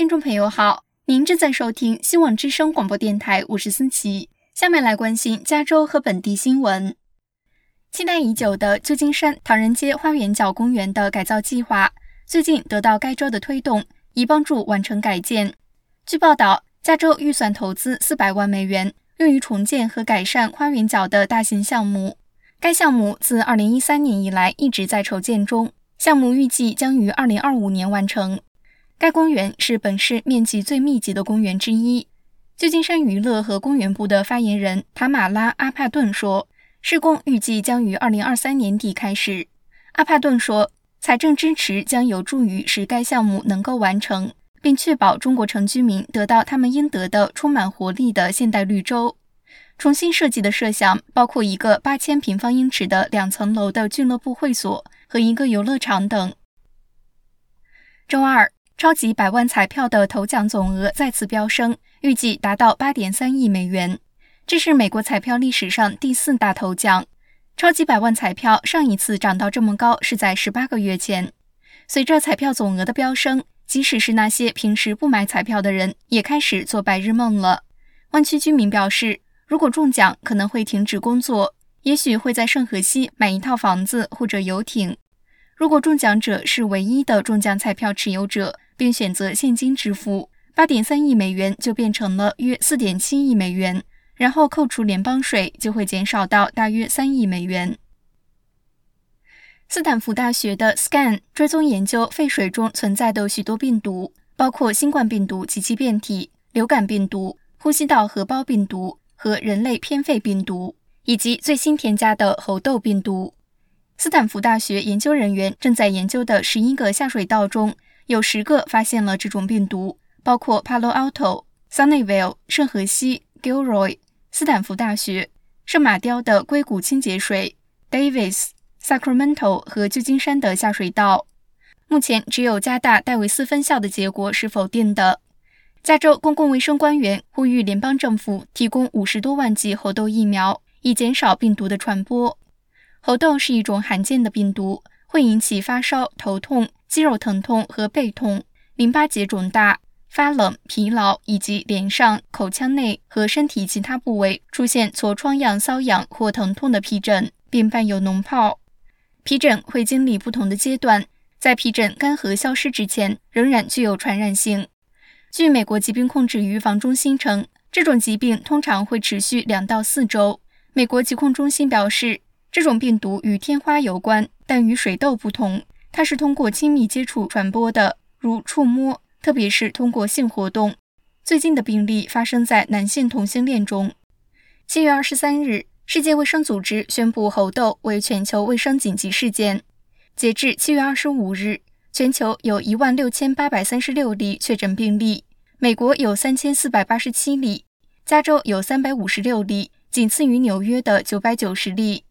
听众朋友好，您正在收听希望之声广播电台，我是思琪。下面来关心加州和本地新闻。期待已久的旧金山唐人街花园角公园的改造计划最近得到该州的推动，以帮助完成改建。据报道，加州预算投资400万美元，用于重建和改善花园角的大型项目。该项目自2013年以来一直在筹建中，项目预计将于2025年完成。该公园是本市面积最密集的公园之一。旧金山娱乐和公园部的发言人塔马拉·阿帕顿说，施工预计将于2023年底开始。阿帕顿说，财政支持将有助于使该项目能够完成，并确保中国城居民得到他们应得的充满活力的现代绿洲。重新设计的设想包括一个8000平方英尺的2层楼的俱乐部会所和一个游乐场等。周二，超级百万彩票的头奖总额再次飙升，预计达到8.3亿美元。这是美国彩票历史上第4大头奖。超级百万彩票上一次涨到这么高是在18个月前。随着彩票总额的飙升，即使是那些平时不买彩票的人也开始做白日梦了。湾区居民表示，如果中奖可能会停止工作，也许会在圣荷西买一套房子或者游艇。如果中奖者是唯一的中奖彩票持有者，并选择现金支付，8.3亿美元就变成了约4.7亿美元，然后扣除联邦税就会减少到大约3亿美元。斯坦福大学的 SCAN 追踪研究废水中存在的许多病毒，包括新冠病毒及其变体、流感病毒、呼吸道合胞病毒和人类偏肺病毒，以及最新添加的猴痘病毒。斯坦福大学研究人员正在研究的11个下水道中，有10个发现了这种病毒，包括 Palo Alto、Sunnyvale、圣荷西、Gilroy、斯坦福大学、圣马雕的硅谷清洁水、Davis、Sacramento 和旧金山的下水道。目前只有加大戴维斯分校的结果是否定的。加州公共卫生官员呼吁联邦政府提供50多万剂猴痘疫苗，以减少病毒的传播。猴痘是一种罕见的病毒，会引起发烧、头痛、肌肉疼痛和背痛、淋巴结肿大、发冷、疲劳，以及脸上、口腔内和身体其他部位出现痤疮样瘙痒或疼痛的皮疹，并伴有脓泡。皮疹会经历不同的阶段，在皮疹干涸消失之前，仍然具有传染性。据美国疾病控制与预防中心称，这种疾病通常会持续2到4周。美国疾控中心表示，这种病毒与天花有关，但与水痘不同，它是通过亲密接触传播的，如触摸，特别是通过性活动。最近的病例发生在男性同性恋中。7月23日，世界卫生组织宣布猴痘为全球卫生紧急事件。截至7月25日，全球有16836例确诊病例，美国有3487例，加州有356例，仅次于纽约的990例。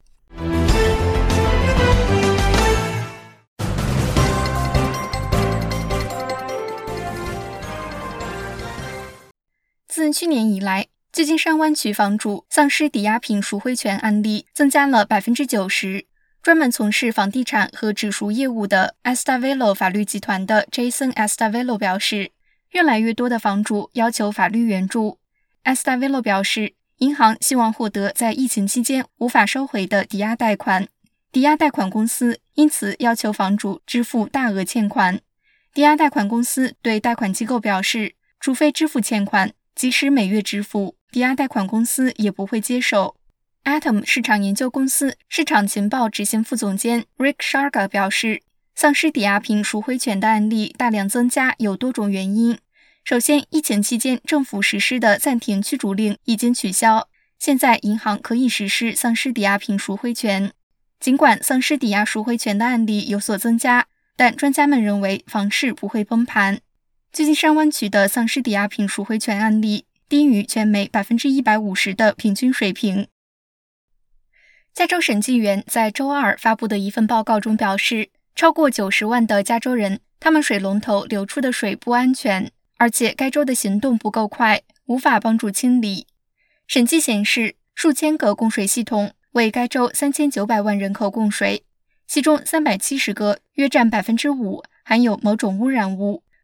自去年以来，旧金山湾区房主丧失抵押品赎回权案例增加了 90%。 专门从事房地产和指赎业务的 Estavello 法律集团的 Jason Estavello 表示，越来越多的房主要求法律援助。Estavello 表示，银行希望获得在疫情期间无法收回的抵押贷款，抵押贷款公司因此要求房主支付大额欠款。抵押贷款公司对贷款机构表示，除非支付欠款，即使每月支付，抵押贷款公司也不会接受。Atom 市场研究公司市场情报执行副总监 Rick Sharga 表示，丧失抵押品赎回权的案例大量增加有多种原因。首先，疫情期间政府实施的暂停驱逐令已经取消，现在银行可以实施丧失抵押品赎回权。尽管丧失抵押赎回权的案例有所增加，但专家们认为房市不会崩盘。旧金山湾区的丧失抵押品赎回权案例低于全美 150% 的平均水平。加州审计员在周二发布的一份报告中表示，超过90万的加州人，他们水龙头流出的水不安全，而且该州的行动不够快，无法帮助清理。审计显示，数千个供水系统为该州3900万人口供水，其中370个约占 5%， 含有某种污染物，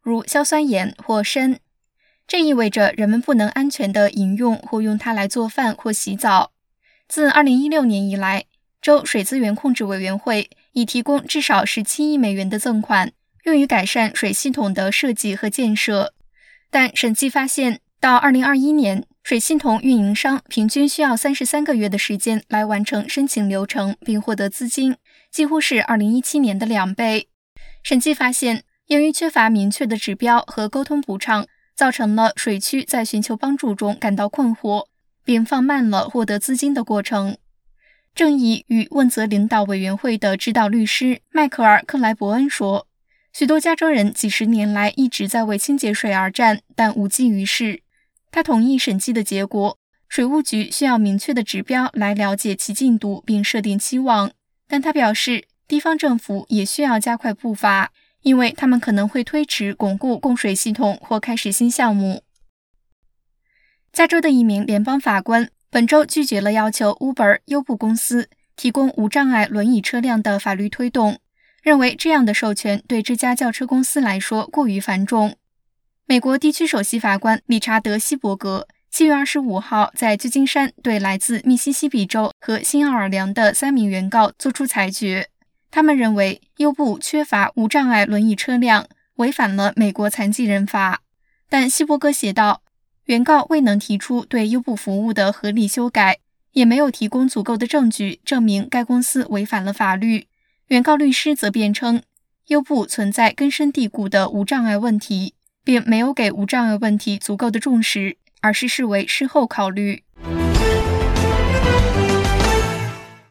如硝酸盐或砷。这意味着人们不能安全地饮用或用它来做饭或洗澡。自2016年以来，州水资源控制委员会已提供至少17亿美元的赠款，用于改善水系统的设计和建设。但审计发现，到2021年，水系统运营商平均需要33个月的时间来完成申请流程并获得资金，几乎是2017年的2倍。审计发现，由于缺乏明确的指标和沟通补偿，造成了水区在寻求帮助中感到困惑，并放慢了获得资金的过程。正义与问责领导委员会的指导律师迈克尔·克莱伯恩说，许多加州人几十年来一直在为清洁水而战，但无济于事。他同意审计的结果，水务局需要明确的指标来了解其进度并设定期望，但他表示地方政府也需要加快步伐，因为他们可能会推迟巩固供水系统或开始新项目。加州的一名联邦法官本周拒绝了要求 Uber 优步公司提供无障碍轮椅车辆的法律推动，认为这样的授权对这家轿车公司来说过于繁重。美国地区首席法官理查德·希伯格7月25号在旧金山对来自密西西比州和新奥尔良的3名原告作出裁决。他们认为优步缺乏无障碍轮椅车辆，违反了美国残疾人法。但希伯格写道，原告未能提出对优步服务的合理修改，也没有提供足够的证据证明该公司违反了法律。原告律师则辩称，优步存在根深蒂固的无障碍问题，并没有给无障碍问题足够的重视，而是视为事后考虑。